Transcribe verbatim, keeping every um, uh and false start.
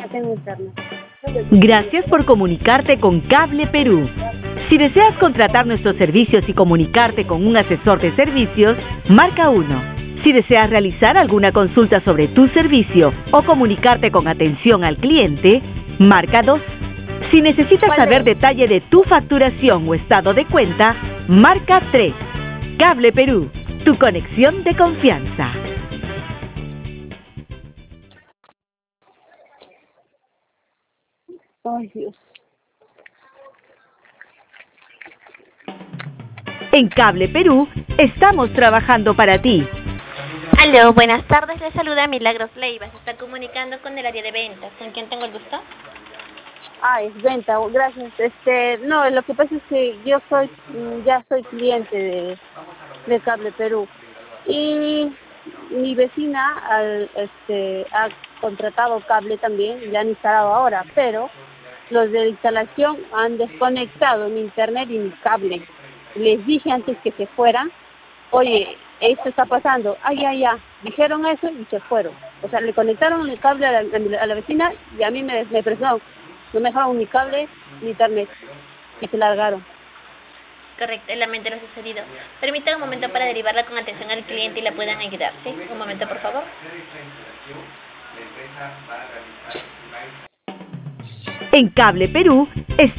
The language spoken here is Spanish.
tengo internet. Gracias por comunicarte con Cable Perú. Si deseas contratar nuestros servicios y comunicarte con un asesor de servicios, marca uno. Si deseas realizar alguna consulta sobre tu servicio o comunicarte con atención al cliente, marca dos. Si necesitas saber detalle de tu facturación o estado de cuenta, marca tres. Cable Perú, tu conexión de confianza. Ay, Dios. En Cable Perú, estamos trabajando para ti. Aló, buenas tardes, le saluda Milagros Leiva, se está comunicando con el área de ventas. ¿Con quién tengo el gusto? Ah, es venta, gracias. Este, no, lo que pasa es que yo soy, ya soy cliente de, de Cable Perú y mi vecina al, este, ha contratado cable también, ya han instalado ahora, pero los de instalación han desconectado mi internet y mi cable. Les dije antes que se fueran, oye, esto está pasando, ah, ya, ya, dijeron eso y se fueron. O sea, le conectaron el cable a la, a la, a la vecina y a mí me, me presionaron. No me dejaron ni cable ni internet y se largaron. Correcto, lamento lo sucedido. Permítame un momento para derivarla con atención al cliente y la puedan ayudar, ¿sí? Un momento, por favor. En Cable Perú,